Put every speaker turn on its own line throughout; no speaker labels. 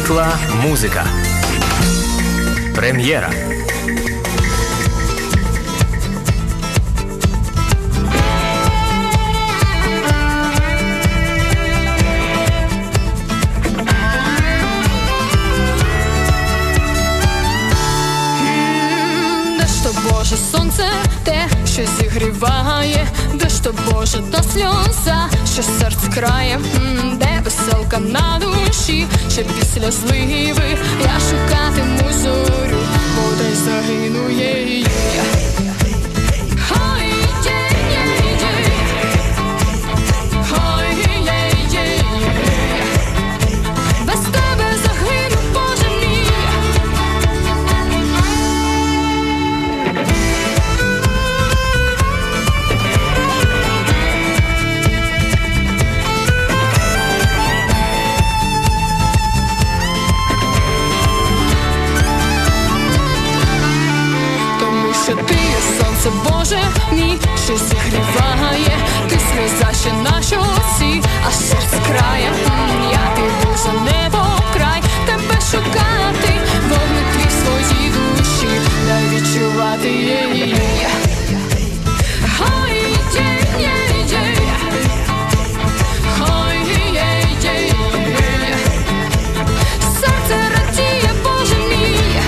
Світла музика. Прем'єра.
Боже, сонце те, що зігріває, де ж то Боже та сльоза, що серце крає, де веселка на душі, ще після зливи я шукатиму зорю, бо десь загину її. Без тебе загину, Боже мій. Що ти є сонце, Боже мій, що зігріває, ти сльоза ще на щоці, а серце крає, я піду за небо край, тебе шукати, вогник твій в своїй душі, дай відчувати її. Серце радіє, Боже мій.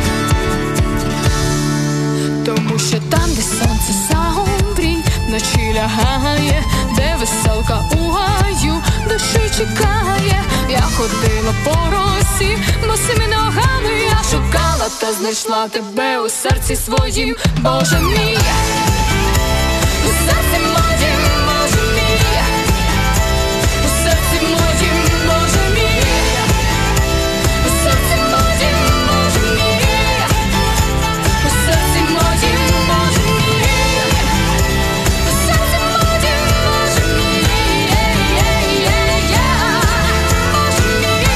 Тому що там, де сонце заомрій, вночі лягає, де веселка у гаю душі чекає. Я ходила по росі, босими ногами я шукала та знайшла тебе у серці своїм, Боже мій. У серці моїм, Боже мій. У серці моїм, Боже мій. У серці моїм, Боже мій. У серці моїм, Боже мій. У серці моїм, Боже мій. Боже мій.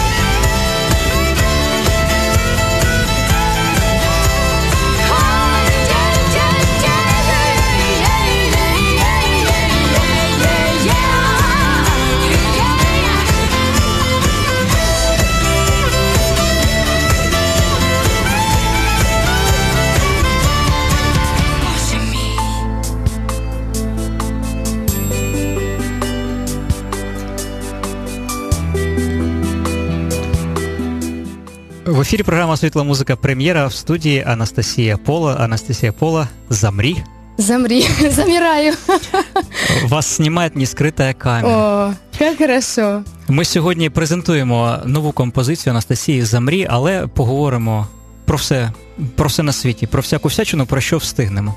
В ефірі програма «Світла музика. Прем'єра», в студії Анастасія Пола. Анастасія Пола, замри.
Замри, замираю.
Вас знімає нескрита камера.
О, як хорошо.
Ми сьогодні презентуємо нову композицію Анастасії «Замри», але поговоримо про все на світі, про всяку всячину, про що встигнемо.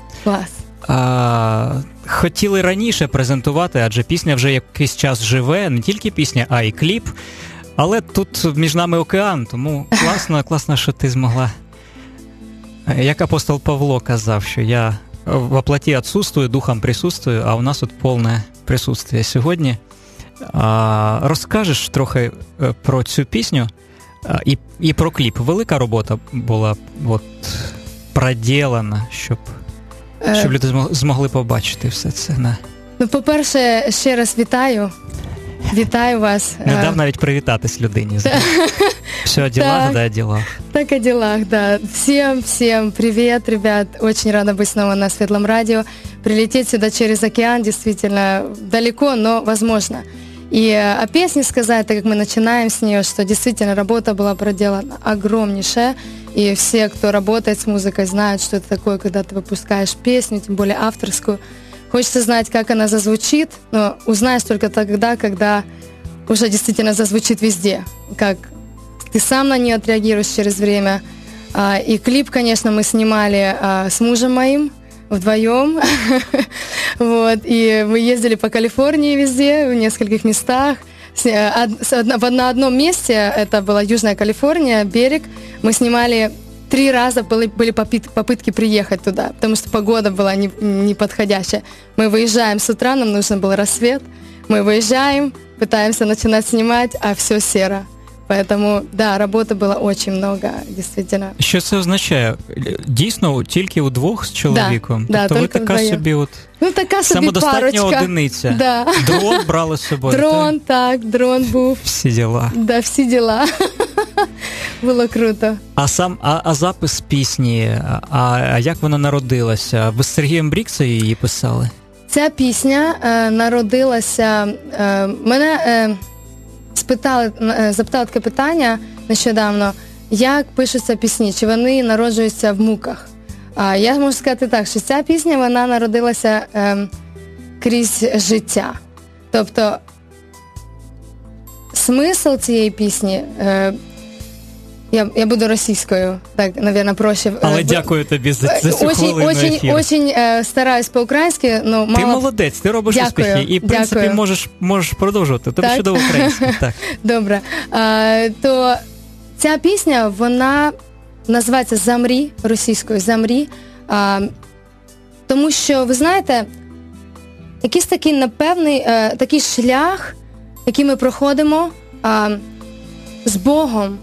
Клас.
Хотіли раніше презентувати, адже пісня вже якийсь час живе, не тільки пісня, а й кліп. Але тут між нами океан, тому класно, що ти змогла. Як апостол Павло казав, що я во плоті отсутствую, духом присутствую, а у нас тут повне присутствие сьогодні. Розкажеш трохи про цю пісню і про кліп. Велика робота була проділена, щоб люди змогли побачити все це.
Ну, по-перше, ще раз вітаю. Вітаю вас.
Не дав навіть привітатись людині. Все о делах, да, о делах.
Так, о делах, да. Всем привет, ребят. Очень рада быть снова на Светлом радио. Прилететь сюда через океан действительно далеко, но возможно. И о песне сказать, так как мы начинаем с нее, что действительно работа была проделана огромнейшая. И все, кто работает с музыкой, знают, что это такое, когда ты выпускаешь песню, тем более авторскую. Хочется знать, как она зазвучит, но узнаешь только тогда, когда уже действительно зазвучит везде, как ты сам на нее отреагируешь через время. И клип, конечно, мы снимали с мужем моим вдвоем. Вот. И мы ездили по Калифорнии везде, в нескольких местах. На одном месте, это была Южная Калифорния, берег, мы снимали 3 раза были попытки приехать туда, потому что погода была неподходящая. Мы выезжаем с утра, нам нужен был рассвет. Мы выезжаем, пытаемся начинать снимать, а все серо. Поэтому, да, роботи було дуже много, дійсно.
Що це означає? Дійсно, тільки удвох з чоловіком?
Да,
тобто ви така собі
така собі
самодостатня
парочка.
одиниця.
Да.
Дрон брали з собою?
Дрон, так, дрон був.
Всі діла.
Да, всі діла. було круто.
А запис пісні, а як вона народилася? Ви з Сергієм Бріксою її писали?
Ця пісня народилася, мене запитали таке питання нещодавно, як пишуться пісні, чи вони народжуються в муках. Я можу сказати так, що ця пісня, вона народилася крізь життя. Тобто, смисл цієї пісні, я буду російською, так, мабуть, проще.
Але дякую тобі за цю хвилину ефіру.
Очень стараюсь по-українськи, но мало...
Ти молодець, ти робиш успіхи. І, в принципі, можеш продовжувати. Тобі чудово українське. Так.
Добре. То ця пісня, вона називається «Замрі», російською «Замрі». Тому що, ви знаєте, якийсь такий напевний такий шлях, який ми проходимо з Богом,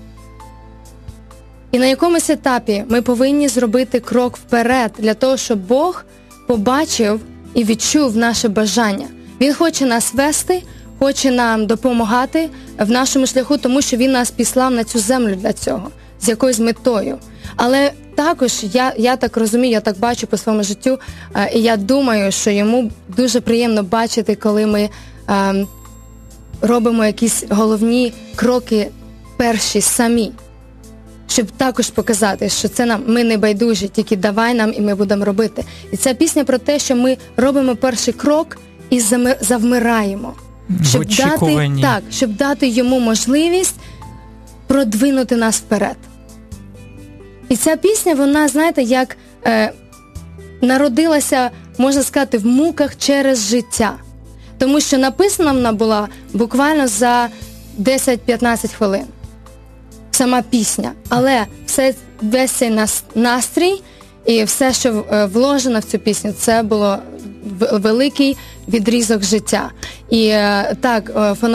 і на якомусь етапі ми повинні зробити крок вперед для того, щоб Бог побачив і відчув наше бажання. Він хоче нас вести, хоче нам допомагати в нашому шляху, тому що Він нас післав на цю землю для цього, з якоюсь метою. Але також я так розумію, я так бачу по своєму життю, і я думаю, що йому дуже приємно бачити, коли ми робимо якісь головні кроки перші самі, щоб також показати, що це ми не байдужі, тільки давай нам і ми будемо робити. І ця пісня про те, що ми робимо перший крок і завмираємо. Щоб дати йому можливість продвинути нас вперед. І ця пісня, вона, знаєте, як народилася, можна сказати, в муках через життя. Тому що написана вона була буквально за 10-15 хвилин. Сама пісня. Але весь цей настрій і все, що вложено в цю пісню, це було великий відрізок життя. І так,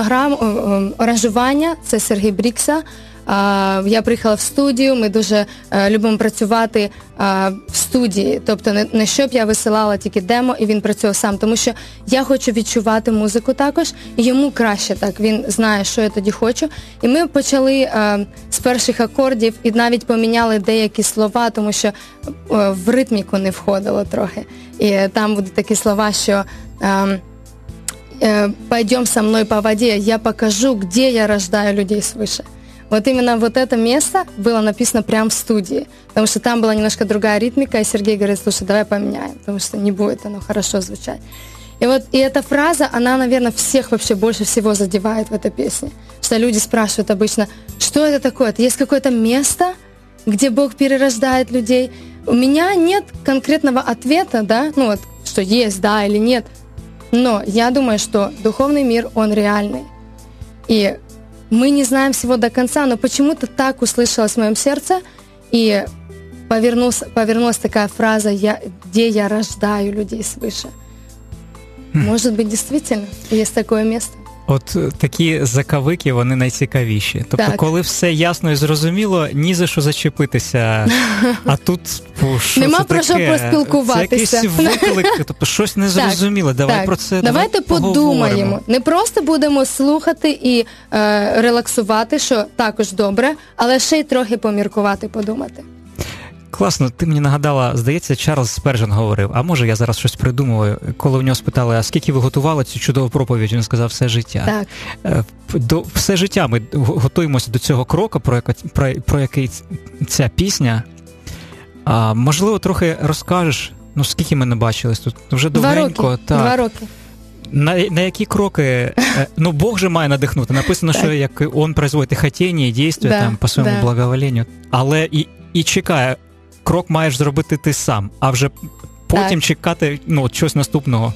аранжування – це Сергій Брікса. Я приїхала в студію, ми дуже любимо працювати в студії. Тобто не щоб я висилала тільки демо і він працював сам, тому що я хочу відчувати музику також, і йому краще так, він знає, що я тоді хочу. І ми почали з перших акордів і навіть поміняли деякі слова, тому що в ритміку не входило трохи. І там будуть такі слова, що «Пойдем со мной по воде, я покажу, где я рождаю людей свыше». Вот именно вот это место было написано прямо в студии, потому что там была немножко другая ритмика, и Сергей говорит: слушай, давай поменяем, потому что не будет оно хорошо звучать. И вот и эта фраза, она, наверное, всех вообще больше всего задевает в этой песне. Что люди спрашивают обычно, что это такое? Это есть какое-то место, где Бог перерождает людей? У меня нет конкретного ответа, да, ну вот, что есть, да или нет. Но я думаю, что духовный мир, он реальный. И мы не знаем всего до конца, но почему-то так услышалось в моем сердце, и повернулась такая фраза, где я рождаю людей свыше. Может быть, действительно, есть такое место.
От такі закавики, вони найцікавіші. Тобто, коли все ясно і зрозуміло, ні за що зачепитися. А тут, що
нема
це
про що поспілкуватися.
Це якийсь виклик, тобто щось незрозуміле. Давай про це
Давайте подумаємо. Не просто будемо слухати і релаксувати, що також добре, але ще й трохи поміркувати, подумати.
Класно, ти мені нагадала, здається, Чарльз Сперджен говорив, а може я зараз щось придумую, коли у нього спитали, а скільки ви готували цю чудову проповідь, він сказав, все життя.
Так.
Все життя ми готуємося до цього кроку, про який ця пісня. Можливо, трохи розкажеш, ну скільки ми не бачились тут? Вже довгенько.
2 роки.
На які кроки, ну Бог же має надихнути, написано, що як Он производить хотіння і дійство там по своєму благоволенню, але і чекає, крок маєш зробити ти сам, а вже потім чекати чогось наступного.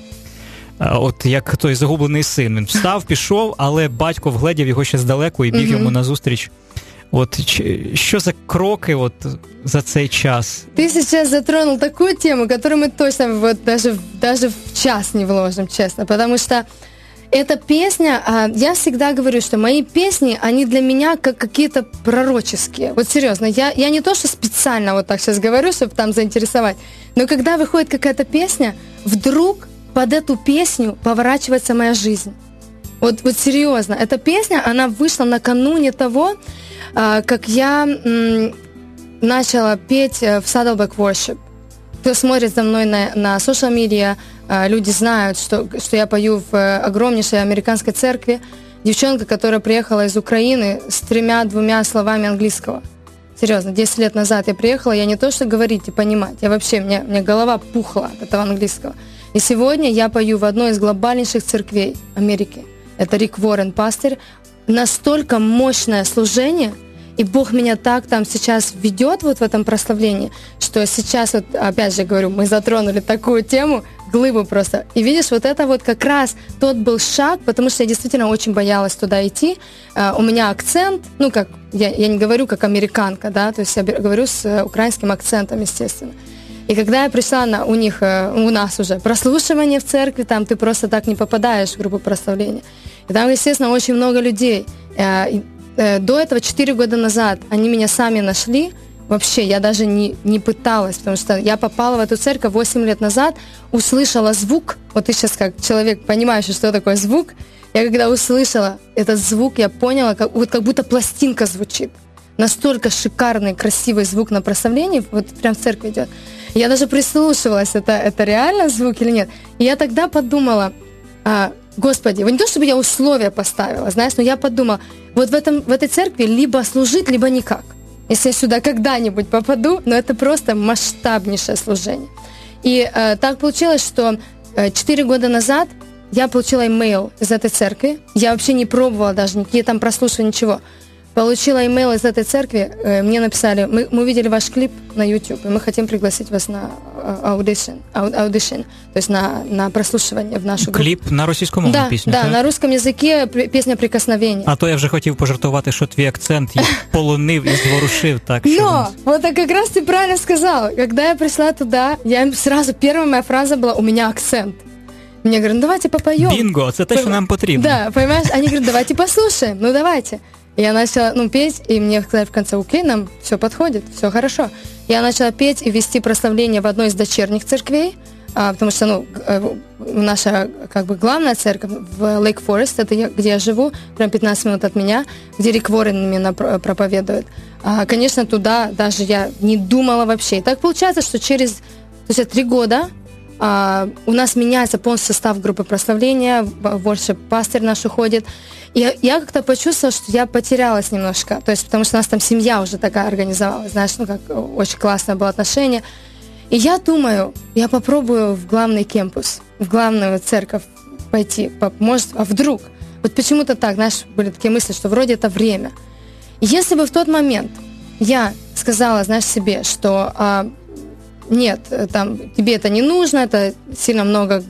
От як той загублений син. Він встав, пішов, але батько вгледів його ще здалеку і біг йому назустріч. От що за кроки от за цей час?
Ты сейчас затронул такую тему, которую мы точно вот даже в час не вложим, честно, потому что эта песня, я всегда говорю, что мои песни, они для меня как какие-то пророческие. Вот серьезно, я не то, что специально вот так сейчас говорю, чтобы там заинтересовать, но когда выходит какая-то песня, вдруг под эту песню поворачивается моя жизнь. Вот серьезно, эта песня, она вышла накануне того, как я начала петь в Saddleback Worship. Кто смотрит за мной на social media, люди знают, что я пою в огромнейшей американской церкви. Девчонка, которая приехала из Украины с 3-2 словами английского. Серьезно, 10 лет назад я приехала, я не то что говорить и понимать, я вообще, мне голова пухла от этого английского. И сегодня я пою в одной из глобальнейших церквей Америки. Это Рик Уоррен, пастырь. Настолько мощное служение, и Бог меня так там сейчас ведет вот в этом прославлении, что сейчас, вот, опять же говорю, мы затронули такую тему, глыбу просто. И видишь, вот это вот как раз тот был шаг, потому что я действительно очень боялась туда идти. У меня акцент, ну, как, я не говорю как американка, да, то есть я говорю с украинским акцентом, естественно. И когда я пришла у нас уже прослушивание в церкви, там ты просто так не попадаешь в группу прославления. И там, естественно, очень много людей. До этого, 4 года назад, они меня сами нашли. Вообще, я даже не пыталась, потому что я попала в эту церковь 8 лет назад, услышала звук. Вот ты сейчас как человек, понимаешь, что такое звук. Я когда услышала этот звук, я поняла, как будто пластинка звучит. Настолько шикарный, красивый звук на прославлении, вот прям в церкви идет. Я даже прислушивалась, это реально звук или нет. И я тогда подумала, Господи, не то чтобы я условия поставила, знаешь, но я подумала, вот в этой церкви либо служить, либо никак. Если я сюда когда-нибудь попаду, но это просто масштабнейшее служение. И так получилось, что 4 года назад я получила имейл из этой церкви. Я вообще не пробовала даже никакие там прослушивания, ничего. Получила имейл из этой церкви, мне написали, мы увидели ваш клип на YouTube, и мы хотим пригласить вас на audition, то есть на прослушивание в нашу групу.
Кліп на російськомовну пісню,
да,
так?
На русском языке песня «Прикосновение».
А то я вже хотів пожартувати, що твій акцент їх полонив і зворушив. Так,
но, вот так как раз ты правильно сказал, когда я пришла туда, сразу первая моя фраза была «у меня акцент». Мне говорят, ну давайте попоем.
Бинго, это то, что нам потребно.
Да, понимаешь, они говорят, давайте послушаем, ну давайте. Я начала, петь, и мне сказали в конце, окей, нам все подходит, все хорошо. Я начала петь и вести прославление в одной из дочерних церквей, потому что, наша, главная церковь в Lake Forest, это где я живу, прям 15 минут от меня, где Рик Уоррен именно проповедует. Конечно, туда даже я не думала вообще. И так получается, что через 3 года у нас меняется полностью состав группы прославления, worship-пастырь наш уходит. И я как-то почувствовала, что я потерялась немножко. То есть, потому что у нас там семья уже такая организовалась, знаешь, очень классное было отношение. И я думаю, я попробую в главный кемпус, в главную церковь пойти. Может, а вдруг? Вот почему-то так, знаешь, были такие мысли, что вроде это время. И если бы в тот момент я сказала, знаешь, себе, что нет, там, тебе это не нужно, это сильно много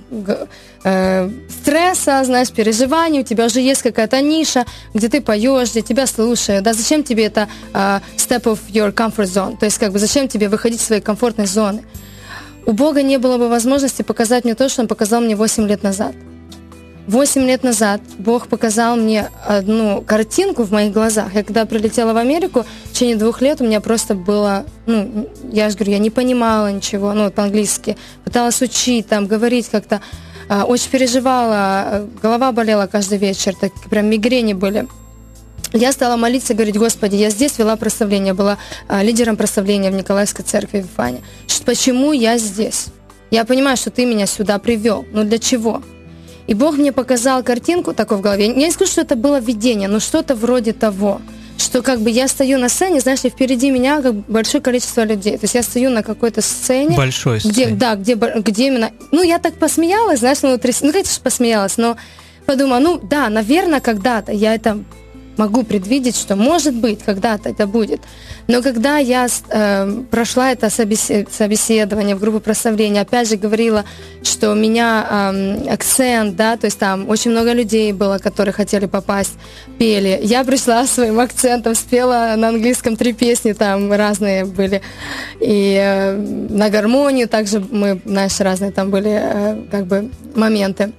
стресса, знаешь, переживаний, у тебя уже есть какая-то ниша, где ты поешь, где тебя слушают, да, зачем тебе это step of your comfort zone, то есть зачем тебе выходить из своей комфортной зоны. У Бога не было бы возможности показать мне то, что Он показал мне 8 лет назад. 8 лет назад Бог показал мне одну картинку в моих глазах. Я когда прилетела в Америку, в течение 2 лет у меня просто было, я же говорю, я не понимала ничего, по-английски, пыталась учить, там, говорить как-то, очень переживала, голова болела каждый вечер, так прям мигрени были. Я стала молиться, говорить, Господи, я здесь вела прославление, была лидером прославления в Николаевской церкви в Вифане. Почему я здесь? Я понимаю, что Ты меня сюда привел, но для чего? И Бог мне показал картинку такой в голове. Я не скажу, что это было видение, но что-то вроде того, что я стою на сцене, знаешь, и впереди меня большое количество людей. То есть я стою на какой-то сцене.
Большой сцене.
Где именно... я так посмеялась, знаешь, конечно, посмеялась, но подумала, да, наверное, когда-то я это могу предвидеть, что, может быть, когда-то это будет. Но когда я прошла это собеседование в группу прославления, опять же говорила, что у меня акцент, да, то есть там очень много людей было, которые хотели попасть, пели. Я пришла своим акцентом, спела на английском 3 песни, там разные были. И на гармонию также мы, знаешь, разные там были моменты.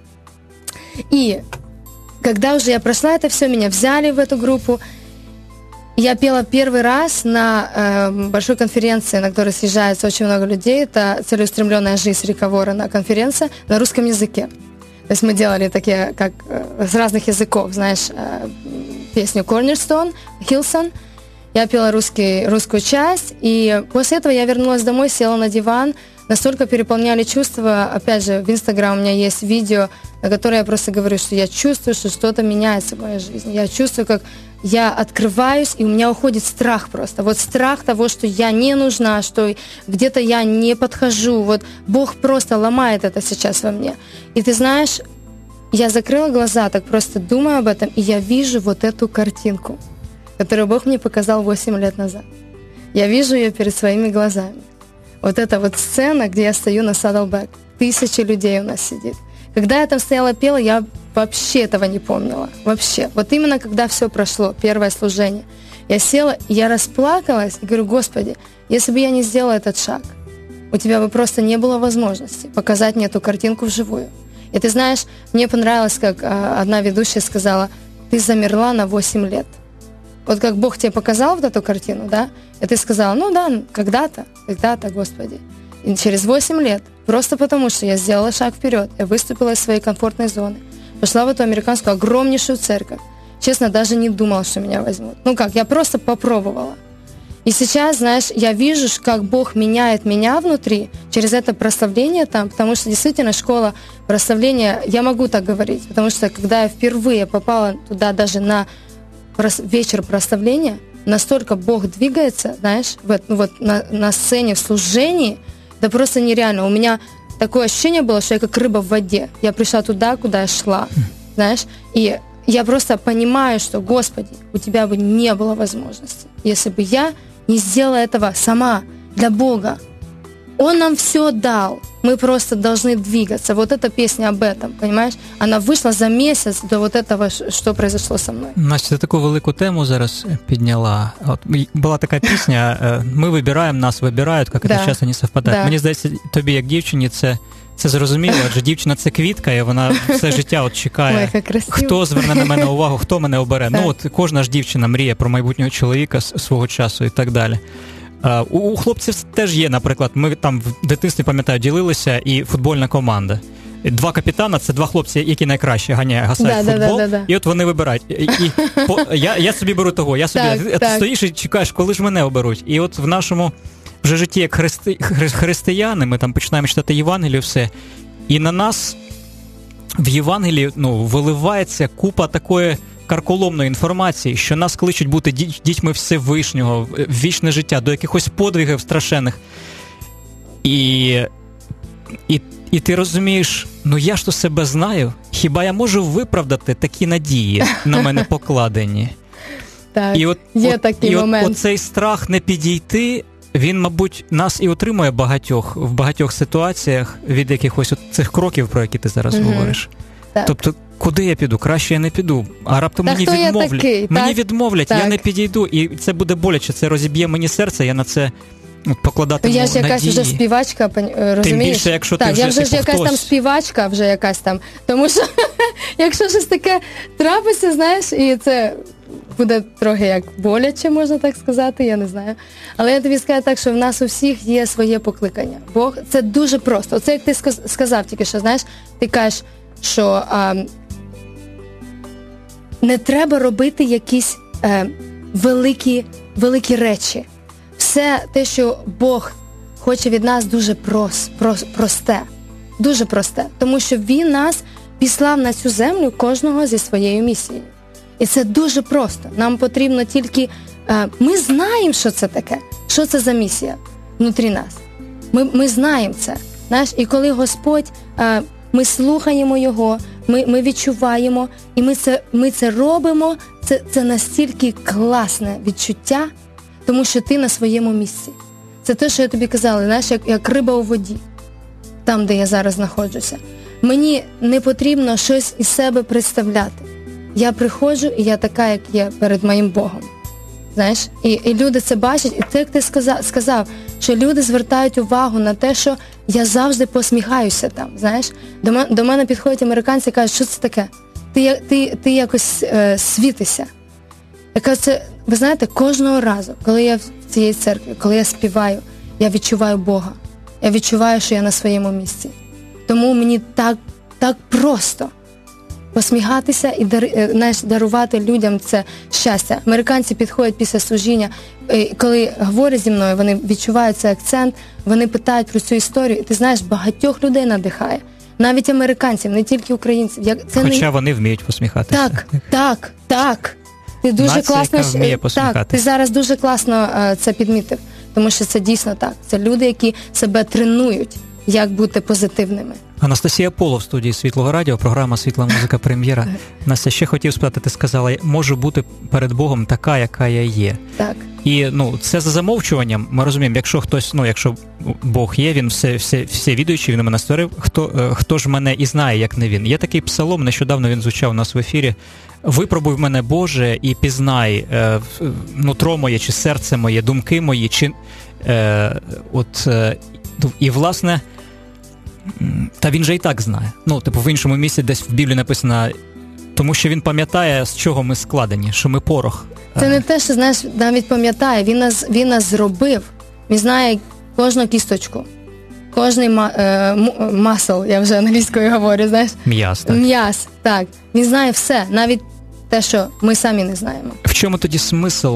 И когда уже я прошла это все, меня взяли в эту группу, я пела первый раз на большой конференции, на которой съезжается очень много людей. Это «Целеустремленная жизнь» Рика Уоррена конференция на русском языке. То есть мы делали такие, как с разных языков, знаешь, песню Cornerstone, Hillsong. Я пела русскую часть, и после этого я вернулась домой, села на диван. Настолько переполняли чувства. Опять же, в Инстаграм у меня есть видео, на которое я просто говорю, что я чувствую, что что-то меняется в моей жизни. Я чувствую, как я открываюсь, и у меня уходит страх просто. Вот страх того, что я не нужна, что где-то я не подхожу. Вот Бог просто ломает это сейчас во мне. И ты знаешь, я закрыла глаза, так просто думаю об этом, и я вижу вот эту картинку, которую Бог мне показал 8 лет назад. Я вижу ее перед своими глазами. Вот эта вот сцена, где я стою на Saddleback. 1000 людей у нас сидит. Когда я там стояла, пела, я вообще этого не помнила. Вообще. Вот именно когда все прошло, первое служение. Я села, и я расплакалась, и говорю: Господи, если бы я не сделала этот шаг, у тебя бы просто не было возможности показать мне эту картинку вживую. И ты знаешь, мне понравилось, как одна ведущая сказала: ты замерла на 8 лет. Вот как Бог тебе показал вот эту картину, да, и ты сказала: ну да, когда-то, Господи. И через 8 лет, просто потому что я сделала шаг вперед, я выступила из своей комфортной зоны, пошла в эту американскую огромнейшую церковь. Честно, даже не думала, что меня возьмут. Ну как, я просто попробовала. И сейчас, знаешь, я вижу, как Бог меняет меня внутри через это прославление там, потому что действительно школа прославления, я могу так говорить, потому что когда я впервые попала туда даже на вечер прославления, настолько Бог двигается, знаешь, вот на сцене, в служении, да просто нереально. У меня такое ощущение было, что я как рыба в воде. Я пришла туда, куда я шла, знаешь, и я просто понимаю, что, Господи, у тебя бы не было возможности, если бы я не сделала этого сама, для Бога. Он нам все дал, мы просто должны двигаться. Вот эта песня об этом, понимаешь? Она вийшла за місяць до вот этого, що произошло со мною.
Настя, ти таку велику тему зараз підняла. От була така пісня «Ми вибираємо, нас вибирають, як це часто не совпадає». Да. Мені здається, тобі як дівчині це зрозуміло, адже дівчина – це квітка, і вона все життя от чекає, хто зверне на мене увагу, хто мене обере. Ну от кожна ж дівчина мріє про майбутнього чоловіка свого часу і так далі. У хлопців теж є, наприклад, ми там в дитинстві, пам'ятаю, ділилися, і футбольна команда. 2 капітана – це 2 хлопці, які найкраще гасають футбол, і от вони вибирають. Я собі беру того, ти стоїш і чекаєш, коли ж мене оберуть. І от в нашому вже житті як християни, ми там починаємо читати Євангелію, все, і на нас в Євангелії виливається купа такої карколомної інформації, що нас кличуть бути дітьми Всевишнього, в вічне життя, до якихось подвигів страшенних. І ти розумієш, я ж то себе знаю, хіба я можу виправдати такі надії на мене покладені?
Так, є такий момент.
От оцей страх не підійти, він, мабуть, нас і отримує в багатьох ситуаціях від якихось цих кроків, про які ти зараз говориш.
Так.
Тобто, куди я піду? Краще я не піду. А раптом мені відмовлять. Мені відмовлять, я не підійду. І це буде боляче, це розіб'є мені серце, я на це покладатиму надії.
Я ж якась вже співачка, розумієш?
Тим більше, якщо ти вже
я вже якась там співачка, вже якась там. Тому що, якщо щось таке трапиться, знаєш, і це буде трохи як боляче, можна так сказати, я не знаю. Але я тобі скажу так, що в нас у всіх є своє покликання. Бог, це дуже просто. Оце як ти сказав тільки що, знаєш, ти кажеш, що не треба робити якісь великі речі. Все те, що Бог хоче від нас, дуже просте. Дуже просте. Тому що Він нас післав на цю землю кожного зі своєю місією. І це дуже просто. Нам потрібно тільки... Ми знаємо, що це таке. Що це за місія внутрі нас. Ми знаємо це. Знаєш, і коли Господь... Ми слухаємо Його, ми відчуваємо, і ми це робимо. Це настільки класне відчуття, тому що ти на своєму місці. Це те, що я тобі казала, знаєш, як риба у воді, там, де я зараз знаходжуся. Мені не потрібно щось із себе представляти. Я приходжу, і я така, як є перед моїм Богом. Знаєш, і люди це бачать, і те, як ти сказав, що люди звертають увагу на те, що я завжди посміхаюся там, знаєш. До мене підходять американці і кажуть, що це таке? Ти якось світишся. Я кажу, ви знаєте, кожного разу, коли я в цій церкві, коли я співаю, я відчуваю Бога. Я відчуваю, що я на своєму місці. Тому мені так так просто. Посміхатися і дарувати людям це щастя. Американці підходять після служіння, коли говорять зі мною, вони відчувають цей акцент, вони питають про цю історію, і ти знаєш, багатьох людей надихає. Навіть американців, не тільки українців.
Хоча вони вміють посміхатися.
Так. Ти дуже
нація,
класно,
яка вміє посміхатися.
Так, ти зараз дуже класно це підмітив, тому що це дійсно так. Це люди, які себе тренують, як бути позитивними.
Анастасія Поло в студії Світлого Радіо, програма «Світла музика. Прем'єра». Настя, ще хотів спитати, ти сказала, можу бути перед Богом така, яка я є.
Так.
І це за замовчуванням. Ми розуміємо, якщо хтось, якщо Бог є, він все відуючий, він мене створив, хто ж мене і знає, як не він. Є такий псалом, нещодавно він звучав у нас в ефірі. «Випробуй мене, Боже, і пізнай нутро моє, чи серце моє, думки мої, чи і, власне, та він же і так знає. В іншому місці десь в Біблії написано, тому що він пам'ятає, з чого ми складені, що ми порох.
Це не те, що, знаєш, навіть пам'ятає, він нас зробив. Він знає кожну кісточку, кожний масл, я вже англійською говорю, знаєш. М'яз, так. Він знає все, навіть те, що ми самі не знаємо.
В чому тоді смисл?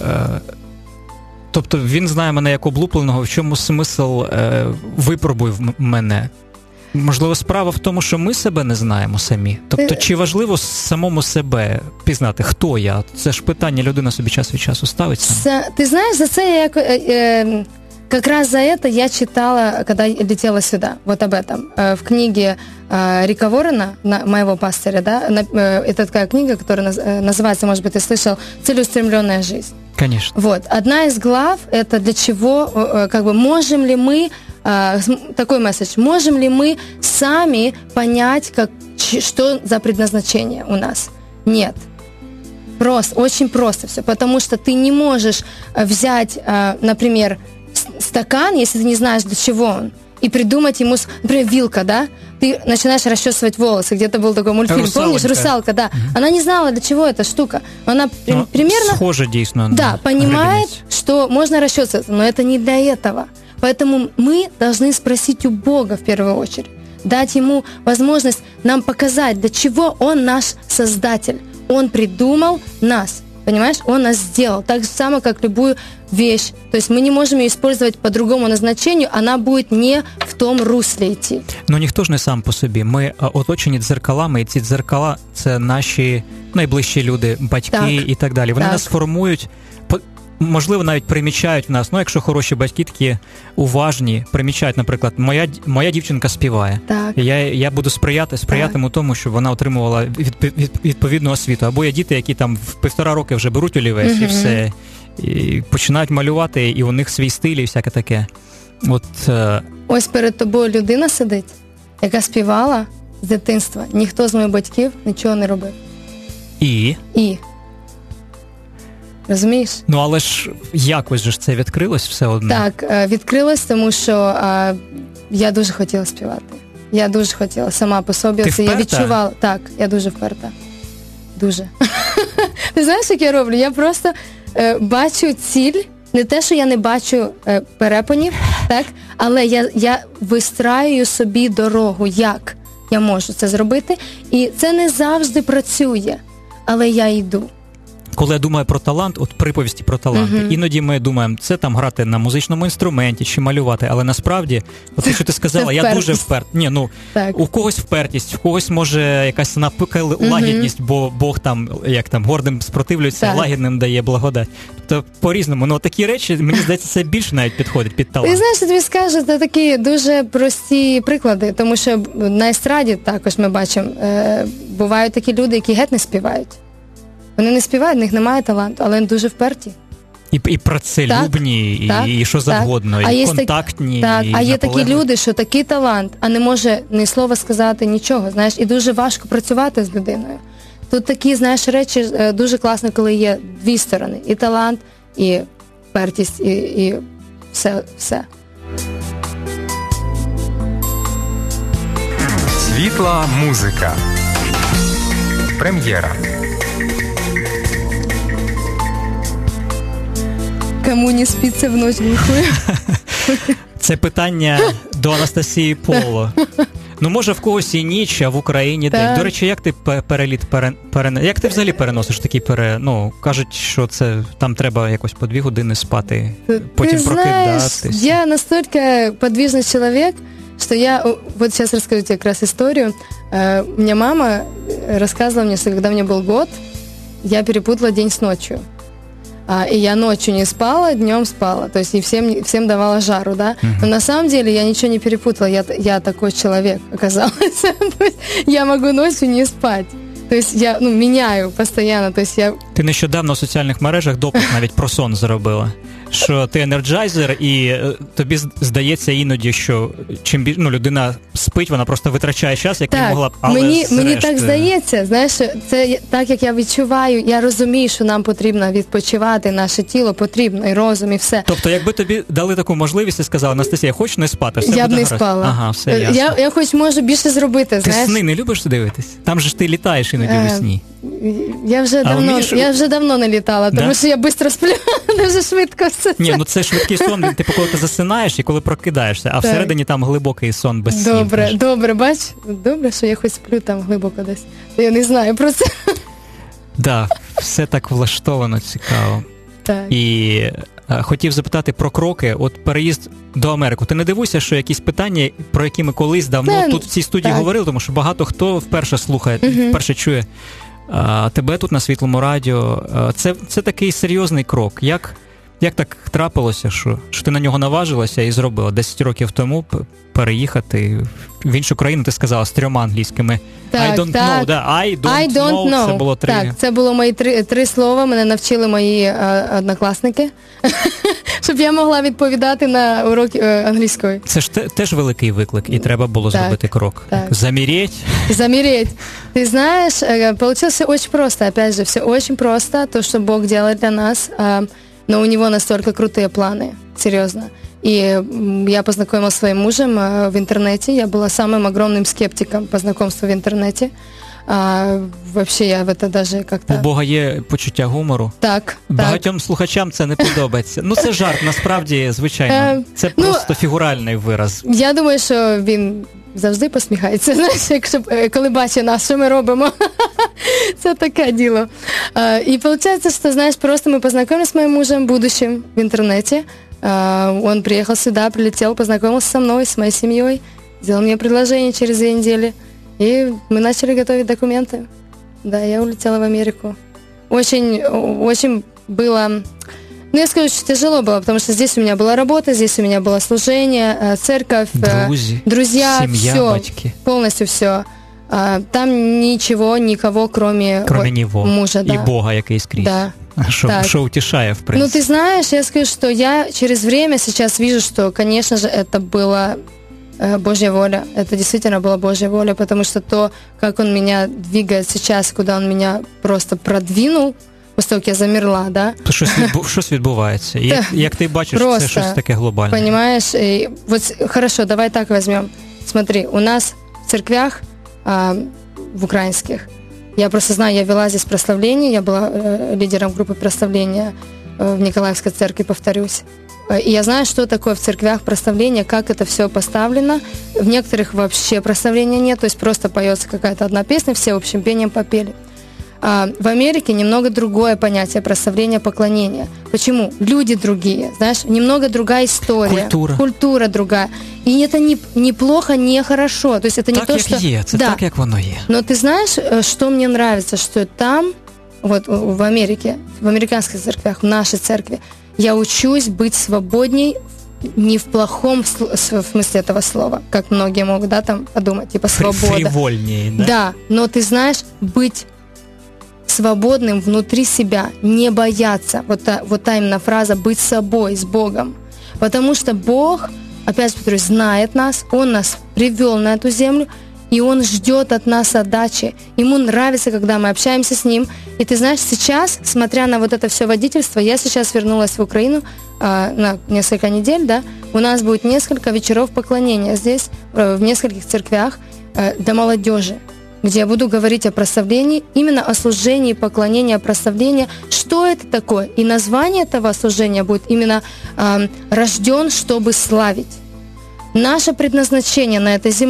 Тобто він знає мене як облупленого, в чому смисл випробуй мене? Можливо, справа в тому, що ми себе не знаємо самі. Тобто, чи важливо самому себе пізнати, хто я? Це ж питання людина собі час від часу ставить.
Ты знаешь, за це я как раз за это я читала, когда летела сюда, вот об этом. В книге Рика Ворена, моего пастыря, да, это такая книга, которая называется, может быть, ты слышал, «Целеустремленная жизнь».
Конечно.
Вот. Одна из глав – это для чего, можем ли мы, такой месседж, можем ли мы сами понять, что за предназначение у нас? Нет. Просто, очень просто все, потому что ты не можешь взять, например, стакан, если ты не знаешь, для чего он, и придумать ему, например, вилка, да? Ты начинаешь расчесывать волосы. Где-то был такой мультфильм, помнишь? «Русалка», да. Она не знала, для чего эта штука. Она примерно...
Схоже, действительно.
Да, понимает, что можно расчесываться, но это не для этого. Поэтому мы должны спросить у Бога в первую очередь, дать Ему возможность нам показать, для чего Он наш Создатель. Он придумал нас. Понимаешь? Он нас сделал. Так же самое, как любую вещь. То есть мы не можем ее использовать по другому назначению, она будет не в том русле идти.
Ніхто ж не сам по собі. Ми оточені дзеркалами, і ці дзеркала – це наші найближчі люди, батьки і так далі. Вони нас формують, можливо, навіть примічають в нас. Якщо хороші батьки такі уважні, примічають, наприклад, моя дівчинка співає.
Так.
Я буду сприятиму тому, щоб вона отримувала відповідну освіту. Або є діти, які там в 1,5 роки вже беруть олівець і все, і починають малювати, і у них свій стиль і всяке таке.
Ось перед тобою людина сидить, яка співала з дитинства. Ніхто з моїх батьків нічого не робив.
І?
Розумієш?
Але ж якось же це відкрилось все одно.
Так, відкрилось, тому що я дуже хотіла співати. Я дуже хотіла сама по собі.
Ти вперта?
Я відчувала. Так, я дуже вперта. Дуже. Ти знаєш, як я роблю? Я просто бачу ціль, не те, що я не бачу перепонів, так? Але я вистраюю собі дорогу, як я можу це зробити. І це не завжди працює, але я йду.
Коли я думаю про талант, приповісті про таланти, іноді ми думаємо, це там грати на музичному інструменті чи малювати, але насправді, те, що ти сказала, я дуже вперт. У когось впертість, у когось може якась лагідність, бо Бог там, гордим спротивлюється, лагідним дає благодать. Тобто по-різному. Такі речі, мені здається, це більше навіть підходить під талант.
Ти знаєш, я тобі скажу, це такі дуже прості приклади, тому що на естраді також ми бачимо, бувають такі люди, які геть не співають. Вони не співають, в них немає таланту, але вони дуже вперті.
І працелюбні, і що завгодно, і контактні.
А є такі люди, що такий талант, а не може ні слова сказати, нічого, знаєш, і дуже важко працювати з людиною. Тут такі, знаєш, речі дуже класно, коли є дві сторони. І талант, і впертість, і все.
Світла музика. Прем'єра.
Кому не спиться в ночь глухую?
Це питання до Анастасії Поло. Ну, може, в когось і ніч, а в Україні день. До речі, як ти переліт як ти взагалі переносиш такі кажуть, що це там треба якось по 2 години спати, потім прокидатись.
Я настолько подвижный человек, что я... Вот сейчас расскажу тебе как раз историю. У меня мама рассказывала мне, что когда мне был год, я перепутала день с ночью. И я ночью не спала, днем спала. То есть и всем давала жару, да. Но на самом деле я ничего не перепутала. Я такой человек оказалась. Я могу ночью не спать. То есть я міняю постійно.
Ти нещодавно в соціальних мережах допис навіть про сон зробила. Що ти енерджайзер, і тобі здається іноді, що чим більше людина спить, вона просто витрачає час, як не могла б. Але
мені так здається, знаєш, це так, як я відчуваю, я розумію, що нам потрібно відпочивати, наше тіло потрібно, і розум, і все.
Тобто, якби тобі дали таку можливість і сказали, Анастасія, хочеш не спати? Все
я
буде
б не
гаразд.
спала.
Ага, все ясно.
Я хоч можу більше зробити, знаєш.
Ти сни не любиш дивитись? Там же ж ти літаєш іноді у сні.
Я вже давно не літала, тому що я швидко сплю, дуже швидко все.
Ні, це швидкий сон, типу, коли ти засинаєш і коли прокидаєшся, а всередині там глибокий сон без снів.
Добре, бач, добре, що я хоч сплю там глибоко десь. Я не знаю про це.
Так, все так влаштовано, цікаво.
Так.
І хотів запитати про кроки, от переїзд до Америки. Ти не дивуйся, що якісь питання, про які ми колись давно тут в цій студії говорили, тому що багато хто вперше слухає, вперше чує тебе тут на Світлому радіо. Це такий серйозний крок. Як так трапилося, що ти на нього наважилася і зробила 10 років тому переїхати в іншу країну, ти сказала, з 3 англійськими. I don't know, да? I don't know. Це було 3.
Так, це було мої 3 слова, мене навчили мої однокласники, щоб я могла відповідати на уроки англійської.
Це ж теж великий виклик, і треба було зробити крок. Замереть.
Ты знаешь, получилось все очень просто, опять же, все очень просто, то, что Бог делает для нас, но у него настолько крутые планы, серьезно. И я познакомилась с своим мужем в интернете, я была самым огромным скептиком по знакомству в интернете. Вообще я в это даже как-то...
У Бога є почуття гумору.
Так.
Багатьом слухачам це не подобається. Це жарт, насправді, звичайно. Це просто фігуральний вираз.
Я думаю, що він завжди посміхається, знаєш, коли бачить нас, що ми робимо. Це таке діло. И получается, что, знаешь, просто мы познакомились с моим мужем, будущим, в интернете. Он приехал сюда, прилетел, познакомился со мной, с моей семьей, сделал мне предложение через 2 недели. И мы начали готовить документы. Да, я улетела в Америку. Очень, очень было... я скажу, что тяжело было, потому что здесь у меня была работа, здесь у меня было служение, церковь, друзья,
семья,
все,
батьки.
Полностью все. Там ничего, никого, кроме
него
мужа. Да.
И Бога, який скрізь.
Да.
Что утешая, в принципе.
Ты знаешь, я скажу, что я через время сейчас вижу, что, конечно же, это было Божья воля. Это действительно была Божья воля, потому что то, как Он меня двигает сейчас, куда Он меня просто продвинул, после того, как я замерла, да?
То щось відбувається. Як ти бачиш, це щось таке глобальне.
Понимаешь? И вот хорошо, давай так возьмем. Смотри, у нас в церквях, в украинских, я просто знаю, я вела здесь прославление, я была лидером группы прославления в Николаевской церкви, повторюсь. И я знаю, что такое в церквях прославление, как это все поставлено. В некоторых вообще прославления нет, то есть просто поется какая-то одна песня, все общим пением попели. В Америке немного другое понятие прославления, поклонения. Почему? Люди другие, знаешь, немного другая история. Культура другая. И это не плохо, не хорошо. То есть это не
так,
то,
як
что...
є, це так, як воно є.
Но ты знаешь, что мне нравится, что там, вот в Америке, в американских церквях, в нашей церкви, я учусь быть свободней не в плохом смысле этого слова, как многие могут, да, там подумать, типа свобода.
Фривольнее, да?
Да, но ты знаешь, быть свободным внутри себя, не бояться. Вот та именно фраза «быть собой, с Богом». Потому что Бог, опять повторюсь, знает нас, Он нас привел на эту землю, и Он ждет от нас отдачи. Ему нравится, когда мы общаемся с Ним. И ты знаешь, сейчас, смотря на вот это все водительство, я сейчас вернулась в Украину на несколько недель, да, у нас будет несколько вечеров поклонения здесь, в нескольких церквях для молодежи, где я буду говорить о прославлении, именно о служении, поклонении, прославлении. Что это такое? И название этого служения будет именно «Рожден, чтобы славить». Наше предназначение на этой земле –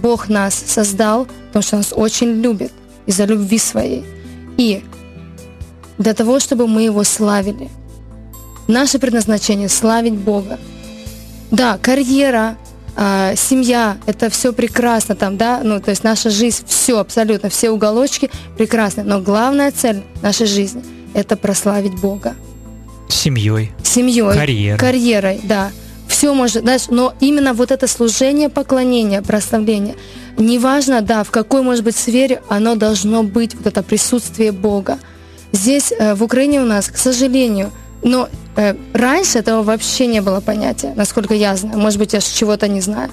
Бог нас создал, потому что нас очень любит из-за любви своей. И для того, чтобы мы Его славили. Наше предназначение — славить Бога. Да, карьера, семья — это все прекрасно, там, да, ну, то есть наша жизнь, все, абсолютно, все уголочки прекрасны, но главная цель нашей жизни — это прославить Бога.
Семьей,
карьерой, да. Все может, знаешь, но именно вот это служение, поклонение, прославление, неважно, да, в какой, может быть, сфере, оно должно быть, вот это присутствие Бога. Здесь, в Украине у нас, к сожалению, но раньше этого вообще не было понятия, насколько я знаю. Может быть, я чего-то не знаю.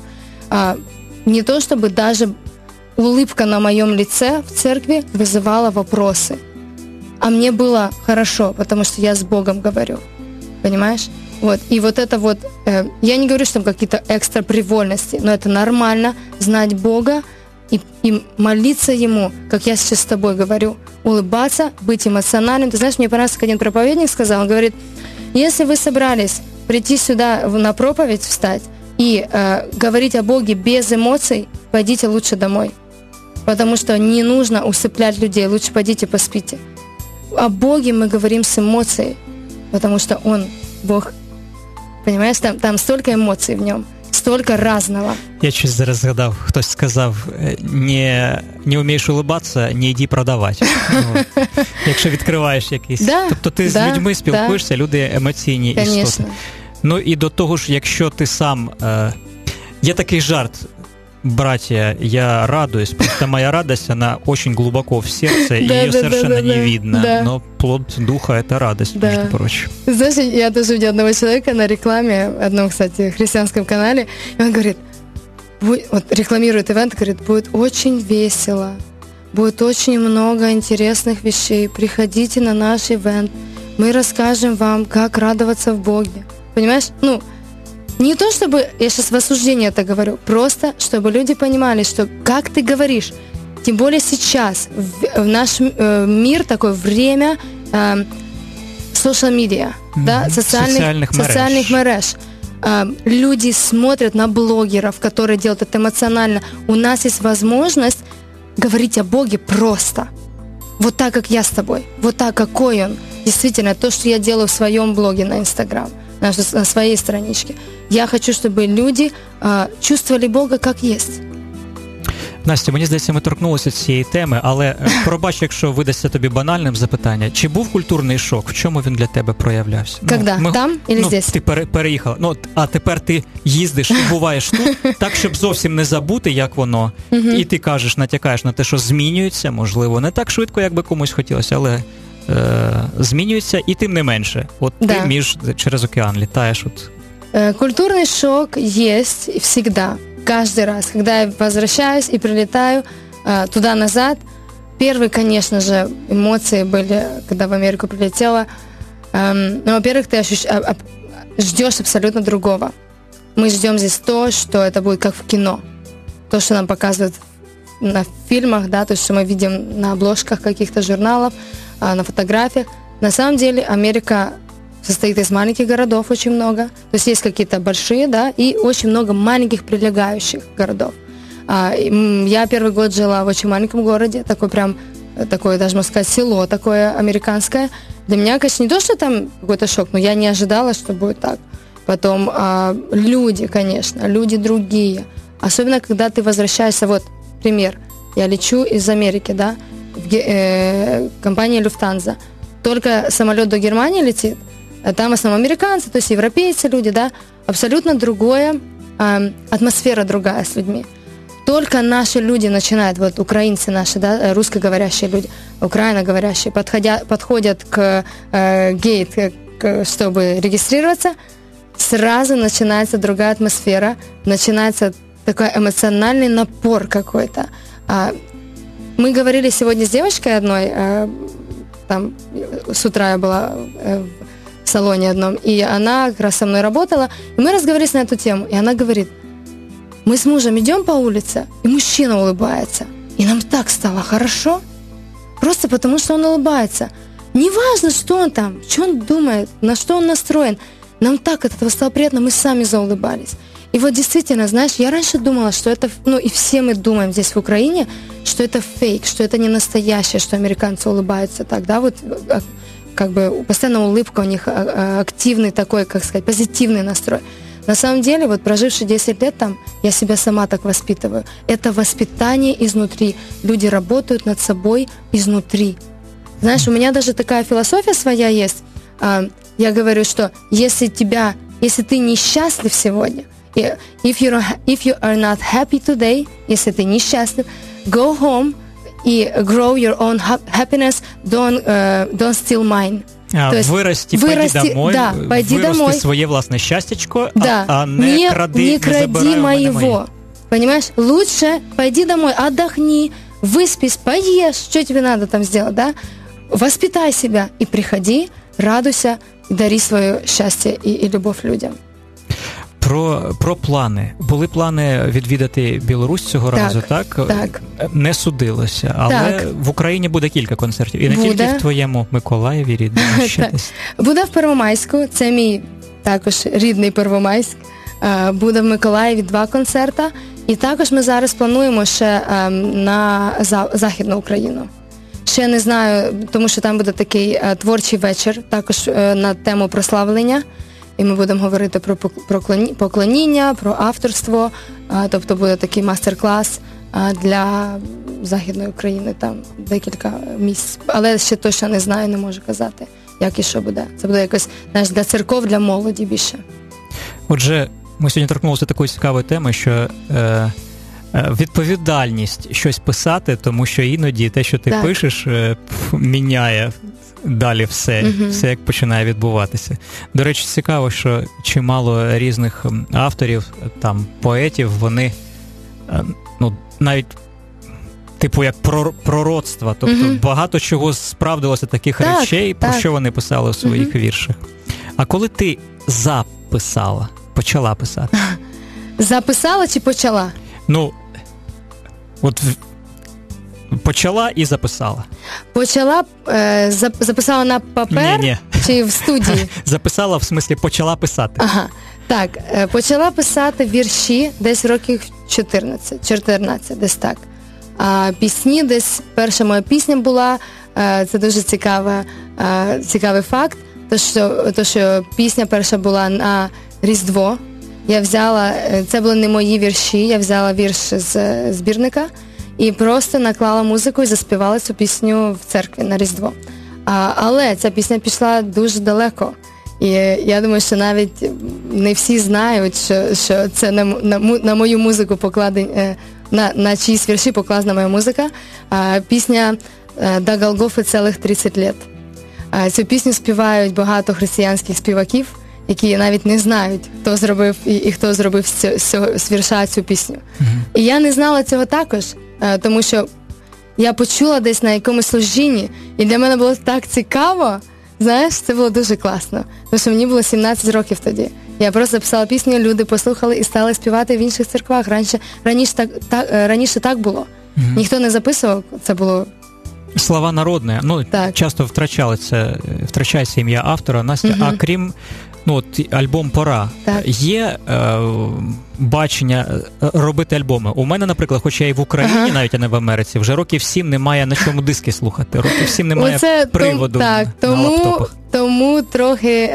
Не то чтобы даже улыбка на моем лице в церкви вызывала вопросы. А мне было хорошо, потому что я с Богом говорю. Понимаешь? Вот. И вот это вот... я не говорю, что там какие-то экстра привольности, но это нормально знать Бога и молиться Ему, как я сейчас с тобой говорю. Улыбаться, быть эмоциональным. Ты знаешь, мне понравился, как один проповедник сказал, он говорит, если вы собрались прийти сюда на проповедь, встать и говорить о Боге без эмоций, пойдите лучше домой. Потому что не нужно усыплять людей, лучше пойдите поспите. О Боге мы говорим с эмоцией, потому что Он, Бог, понимаешь, там столько эмоций в Нем, столько разного.
Я щось зараз згадав, хтось сказав, не вмієш улыбатися, не йди продавати. Якщо відкриваєш якийсь. Тобто ти з людьми спілкуєшся, люди емоційні істоти. Ну і до того ж, якщо ти сам... Є такий жарт, братья, я радуюсь, просто моя радость, она очень глубоко в сердце, и ее совершенно не видно, но плод духа — это радость, между прочим.
Знаешь, я тоже видела одного человека на рекламе, одном, кстати, христианском канале, и он говорит, вот рекламирует ивент, говорит, будет очень весело, будет очень много интересных вещей, приходите на наш ивент, мы расскажем вам, как радоваться в Боге. Понимаешь? Ну, не то, чтобы, я сейчас в осуждении это говорю, просто, чтобы люди понимали, что как ты говоришь, тем более сейчас, в наш мир, такое время social media, да, социальных мереж. Люди смотрят на блогеров, которые делают это эмоционально. У нас есть возможность говорить о Боге просто. Вот так, как я с тобой, вот так, какой Он. Действительно, то, что я делаю в своем блоге на Instagram, на своей страничке. Я хочу, чтобы люди чувствовали Бога как есть.
Настя, мені здається, ми торкнулися цієї теми, але пробач, якщо видасться тобі банальним запитання. Чи був культурний шок? В чому він для тебе проявлявся?
Когда? Там или здесь?
Ти переїхала. А тепер ти їздиш і буваєш тут, так, щоб зовсім не забути, як воно. І ти кажеш, натякаєш на те, що змінюється, можливо, не так швидко, як би комусь хотілося, але змінюється, і тим не менше. От ти через океан літаєш.
Культурный шок есть всегда, каждый раз, когда я возвращаюсь и прилетаю туда-назад. Первые, конечно же, эмоции были, когда в Америку прилетела. Но, во-первых, ты ждешь абсолютно другого. Мы ждем здесь то, что это будет как в кино. То, что нам показывают на фильмах, да, то, что мы видим на обложках каких-то журналов, на фотографиях. На самом деле Америка состоит из маленьких городов очень много. То есть есть какие-то большие, да, и очень много маленьких прилегающих городов. Я первый год жила в очень маленьком городе, такое, даже можно сказать, село такое американское. Для меня, конечно, не то, что там какой-то шок, но я не ожидала, что будет так. Потом люди, конечно, люди другие. Особенно, когда ты возвращаешься, вот, пример, я лечу из Америки, да, в компании Lufthansa. Только самолет до Германии летит, а там в основном американцы, то есть европейцы люди, да, абсолютно другое, атмосфера другая с людьми. Только наши люди начинают, вот украинцы наши, да, русскоговорящие люди, украиноговорящие, подходят к гейт, чтобы регистрироваться, сразу начинается другая атмосфера, начинается такой эмоциональный напор какой-то. Мы говорили сегодня с девочкой одной, там с утра я была в салоне одном, и она как раз со мной работала, и мы разговаривали на эту тему, и она говорит, мы с мужем идем по улице, и мужчина улыбается, и нам так стало хорошо, просто потому что он улыбается. Неважно, что он там, что он думает, на что он настроен, нам так от этого стало приятно, мы сами заулыбались. И вот действительно, знаешь, я раньше думала, что это, и все мы думаем здесь в Украине, что это фейк, что это не настоящее, что американцы улыбаются так, да, вот как бы постоянно улыбка у них, активный такой, как сказать, позитивный настрой. На самом деле, вот проживши 10 лет там, я себя сама так воспитываю. Это воспитание изнутри. Люди работают над собой изнутри. Знаешь, у меня даже такая философия своя есть. Я говорю, что если ты несчастлив сегодня, if you are not happy today, если ты несчастлив, go home и grow your own happiness, don't steal mine.
Вырасти, пойди домой, своє власне щастячко,
да.
а не кради,
не кради моего. Понимаешь? Лучше пойди домой, отдохни, выспись, поешь, что тебе надо там сделать, да? Воспитай себя и приходи, радуйся, дари свое счастье и любовь людям.
Про плани. Були плани відвідати Білорусь цього разу, так?
Так.
Не судилося, але так. В Україні буде кілька концертів. І не тільки в твоєму Миколаєві рідному, ще десь.
Буде в Первомайську, це мій також рідний Первомайськ. Буде в Миколаєві 2 концерти. І також ми зараз плануємо ще на Західну Україну. Ще не знаю, тому що там буде такий творчий вечір, також на тему прославлення. І ми будемо говорити про поклоніння, про авторство, тобто буде такий мастер-клас для Західної України, там декілька місць. Але ще точно не знаю, не можу казати, як і що буде. Це буде якось, знаєш, для церков, для молоді більше.
Отже, ми сьогодні торкнулися такої цікавої теми, що відповідальність щось писати, тому що іноді те, що ти пишеш, міняє далі все як починає відбуватися. До речі, цікаво, що чимало різних авторів, там, поетів, вони, навіть типу як пророцтва, тобто багато чого справдилося таких речей, про що вони писали у своїх віршах. А коли ти почала писати?
Записала чи почала?
От почала і записала.
Почала, записала на папер?
Ні.
Чи в студії?
Записала, в смислі, почала писати.
Ага. Так, почала писати вірші десь років 14, десь так. А пісні десь, перша моя пісня була, це дуже цікавий факт, то що пісня перша була на Різдво. Я взяла, це були не мої вірші, я взяла вірш з збірника і просто наклала музику і заспівала цю пісню в церкві на Різдво. Але ця пісня пішла дуже далеко. І я думаю, що навіть не всі знають, що це на мою музику покладені, на чиїсь вірші покладена моя музика. Пісня «До Голгофи цілих 30 літ». Цю пісню співають багато християнських співаків, які навіть не знають, хто зробив і хто зробив з вірша цю пісню. І я не знала цього також, тому що я почула десь на якомусь служінні, і для мене було так цікаво, знаєш, це було дуже класно, тому що мені було 17 років тоді. Я просто записала пісню, люди послухали і стали співати в інших церквах. Раніше так було. Ніхто не записував, це було...
Слова народні. Часто втрачається ім'я автора, Настя, а крім альбом «Пора». Так. Є бачення робити альбоми? У мене, наприклад, хоч я і в Україні, навіть а не в Америці, вже років 7 немає на чому диски слухати. Років 7 немає приводу на лаптопах.
Тому трохи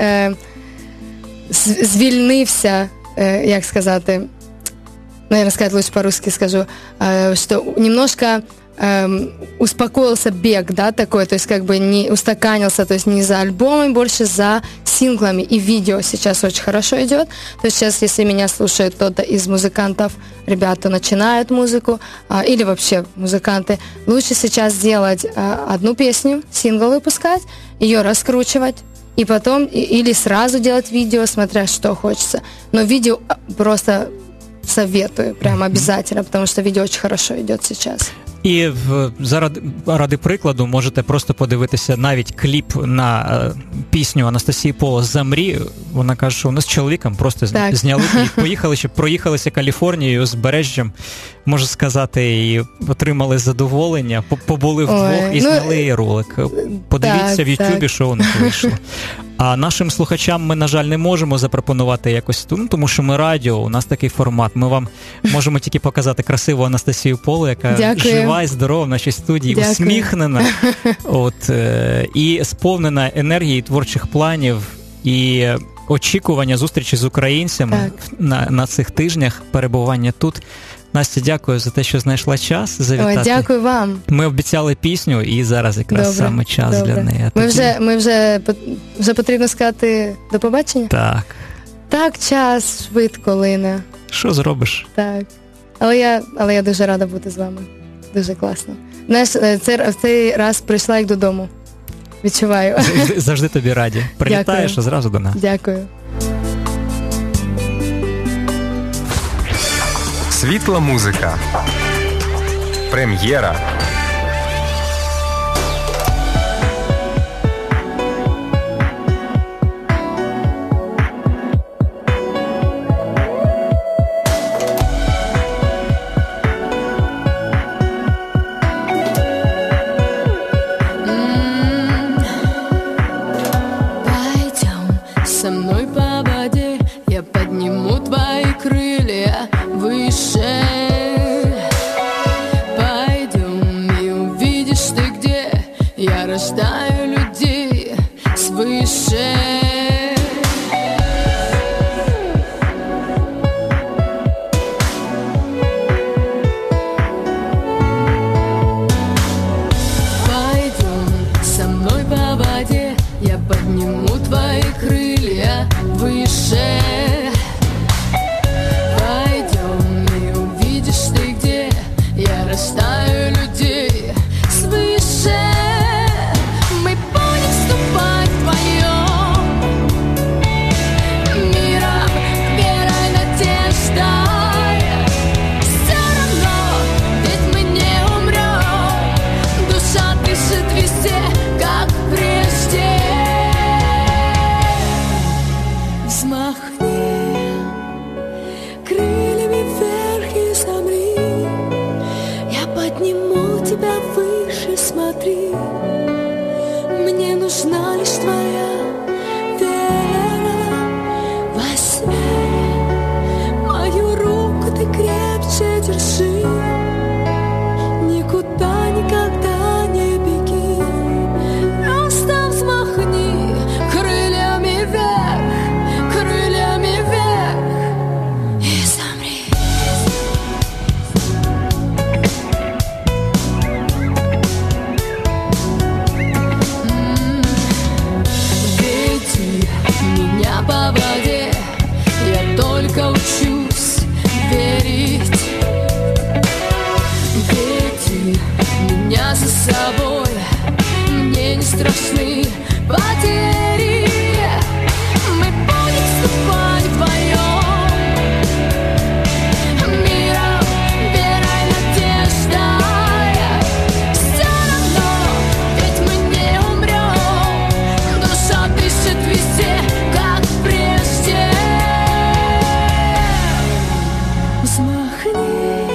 звільнився, як сказати, наверное, сказать лучше по-русски скажу, что немножко успокоился бег, да, такой, то есть как бы не устаканился, то есть не за альбомами, больше за синглами, и видео сейчас очень хорошо идет, то есть сейчас, если меня слушает кто-то из музыкантов, ребята начинают музыку, или вообще музыканты, лучше сейчас сделать одну песню, сингл выпускать, ее раскручивать, и потом, или сразу делать видео, смотря что хочется, но видео просто советую, прямо обязательно, потому что видео очень хорошо идет сейчас.
І заради прикладу можете просто подивитися навіть кліп на пісню Анастасії Полос «Замрі». Вона каже, що у нас з чоловіком просто зняли кліп, проїхалися Каліфорнією, узбережжям, можу сказати, і отримали задоволення, побули вдвох і зняли ролик. Подивіться в Ютубі, що у них вийшло. А нашим слухачам ми, на жаль, не можемо запропонувати якось, тому що ми радіо, у нас такий формат. Ми вам можемо тільки показати красиву Анастасію Полу, яка жива і здорова в нашій студії, усміхнена, і сповнена енергії, творчих планів, і очікування зустрічі з українцями на цих тижнях перебування тут. Настя, дякую за те, що знайшла час завітати.
Ой, дякую вам.
Ми обіцяли пісню, і зараз якраз саме час для неї.
Ми вже потрібно сказати до побачення?
Так.
Так, час швидко лине.
Що зробиш?
Так. Але я дуже рада бути з вами. Дуже класно. Знаєш, в цей раз прийшла як додому. Відчуваю.
Завжди тобі раді. Прилітаєш одразу до нас.
Дякую.
Світла музика. Прем'єра.
Пойдем со мной по воде, я подниму твои крылья выше. Пойдем и увидишь ты, где я рождаю людей свыше. Пойдем со мной по воде, я подниму твои крылья выше. Растаю людей свыше. Мы будем вступать вдвоем миром, верой, надеждой. Все равно, ведь мы не умрем. Душа дышит везде, как прежде. Взмахни крыльями вверх и замри. Подниму тебя выше, смотри. Мне нужна лишь твоя вера. Возьми мою руку, ты крепче держи. Никуда, никогда не беги. Просто взмахни крыльями вверх, крыльями вверх и замри. По воде я только учусь верить. Веди меня за собой, мне не страшны потери. Мы будем вступать вдвоем миром, верой, надеждой. Все равно, ведь мы не умрем. Душа дышит везде, как прежде. Взмахни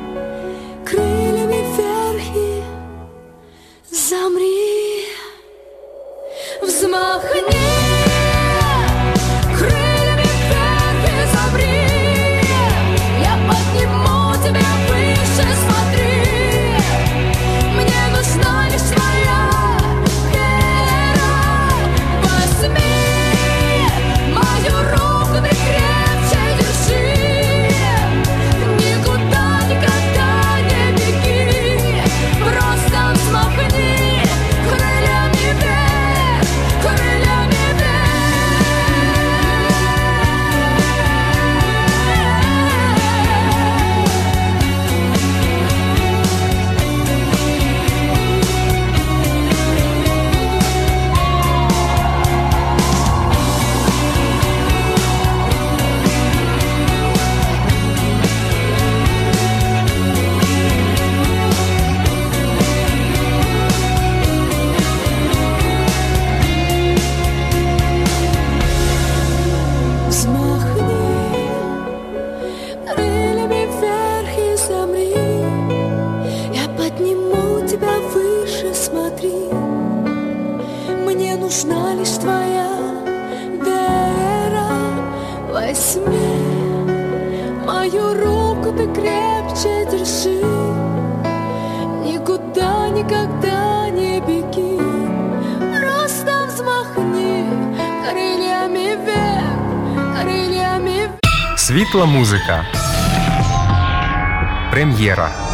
крыльями вверх и замри. возьми мою руку, ты крепче держи, никуда никогда не беги, просто взмахни крыльями вверх, крыльями вверх.
Світла музика. Прем'єра.